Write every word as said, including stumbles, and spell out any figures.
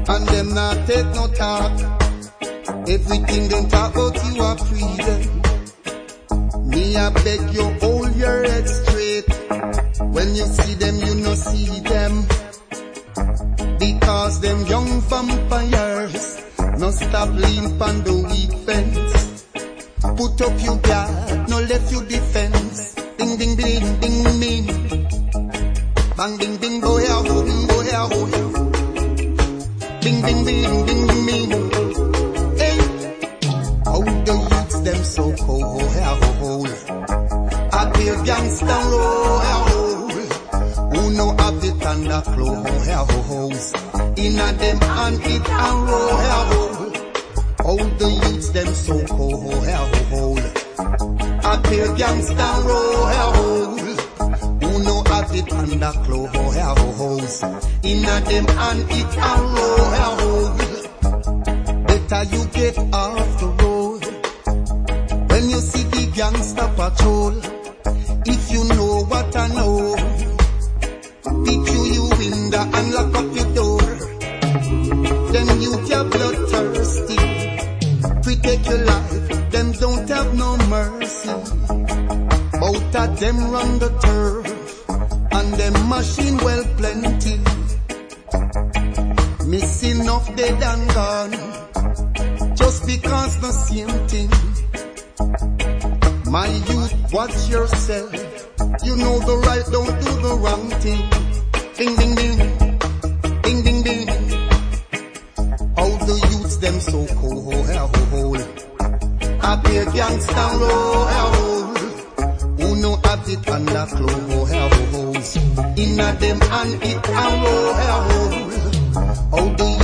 and them not take no talk. Everything them talk about you are freedom. Me I beg you hold your head straight. When you see them you no see them, because them young vampires no stop lean on the weak fence. Put up your guard, no left you defense. Ding ding ding ding ding, bang ding ding go here ho, go here ho. Ding ding ding ding ding, hey, how the youths them so cold, ho here ho. I be a gangsta roll, who know have the thunder claw, ho here ho. Inna them and it and roll here ho. How the youths them so cold, ho here ho. I be a gangsta roll, who know have the thunder claw, ho here ho. Inna them and it and roll here ho. Better you get off the road when you see the gangster patrol. If you know what I know, pick you you window and lock up your door. Them youth are bloodthirsty, protect your life. Them don't have no mercy. Both of them run the turf, and them machine well plenty. Missing off dead and gone, just because the same thing. My youth, watch yourself. You know the right, don't do the wrong thing. Ding ding ding, ding ding ding. How the youths them so cold, ho here ho. I be a gangsta roll, who know have it under claw, ho here ho. Inna them and it and roll here ho.